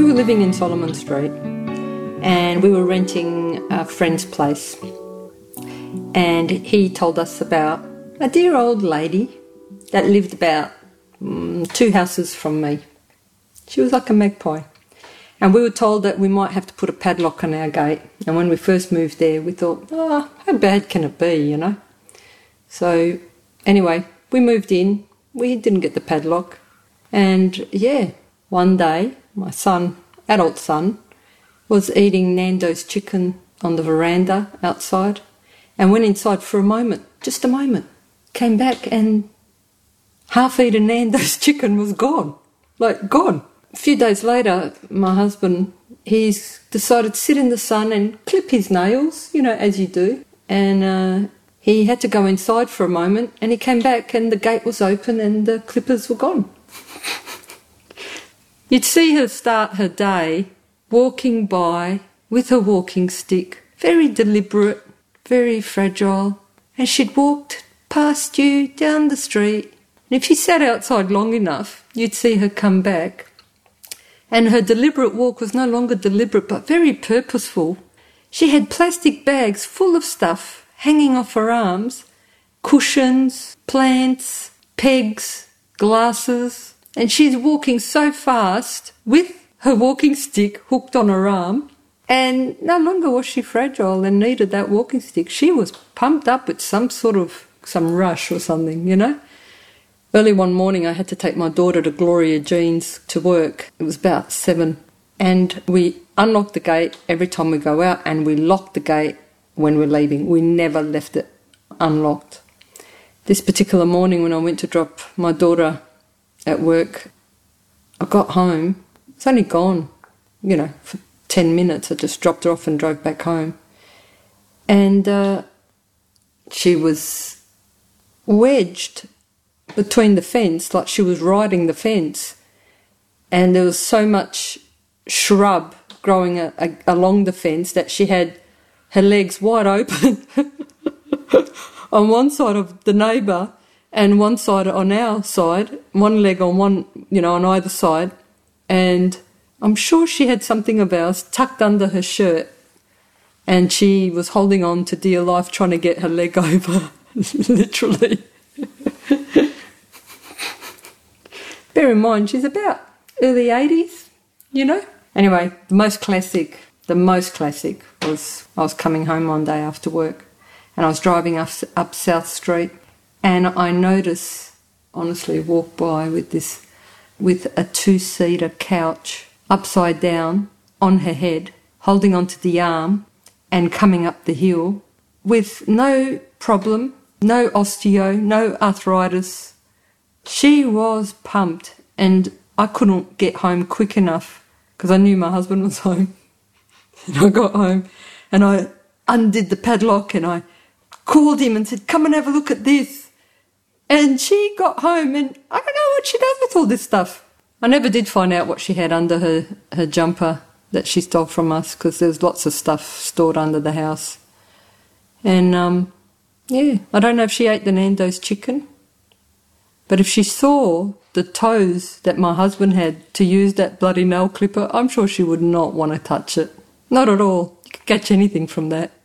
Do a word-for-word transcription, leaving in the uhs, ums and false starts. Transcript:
We were living in Solomon Street and we were renting a friend's place, and he told us about a dear old lady that lived about um, two houses from me. She was like a magpie. And we were told that we might have to put a padlock on our gate. And when we first moved there, we thought, oh, how bad can it be, you know? So anyway, we moved in. We didn't get the padlock. And yeah, one day, my son, adult son, was eating Nando's chicken on the veranda outside and went inside for a moment, just a moment, came back and half-eaten Nando's chicken was gone, like gone. A few days later, my husband, he's decided to sit in the sun and clip his nails, you know, as you do. And uh, he had to go inside for a moment, and he came back and the gate was open and the clippers were gone. You'd see her start her day walking by with her walking stick, very deliberate, very fragile, and she'd walked past you down the street. And if you sat outside long enough, you'd see her come back. And her deliberate walk was no longer deliberate, but very purposeful. She had plastic bags full of stuff hanging off her arms, cushions, plants, pegs, glasses. And she's walking so fast with her walking stick hooked on her arm. And no longer was she fragile and needed that walking stick. She was pumped up with some sort of, some rush or something, you know. Early one morning I had to take my daughter to Gloria Jean's to work. It was about seven. And we unlocked the gate every time we go out and we locked the gate when we're leaving. We never left it unlocked. This particular morning when I went to drop my daughter at work, I got home. It's only gone, you know, for ten minutes. I just dropped her off and drove back home. And uh, she was wedged between the fence, like she was riding the fence, and there was so much shrub growing a, a, along the fence that she had her legs wide open on one side of the neighbour and one side on our side, one leg on one, you know, on either side, and I'm sure she had something of ours tucked under her shirt, and she was holding on to dear life trying to get her leg over, literally. Bear in mind, she's about early eighties, you know. Anyway, the most classic, the most classic was I was coming home one day after work and I was driving up, up South Street and I noticed, honestly, walk by with this, with a two-seater couch upside down on her head, holding onto the arm and coming up the hill with no problem, no osteo, no arthritis. She was pumped and I couldn't get home quick enough because I knew my husband was home. And I got home and I undid the padlock and I called him and said, come and have a look at this. And she got home and I don't know what she does with all this stuff. I never did find out what she had under her, her jumper that she stole from us because there's lots of stuff stored under the house. And, um, yeah, I don't know if she ate the Nando's chicken. But if she saw the toes that my husband had to use that bloody nail clipper, I'm sure she would not want to touch it. Not at all. You could catch anything from that.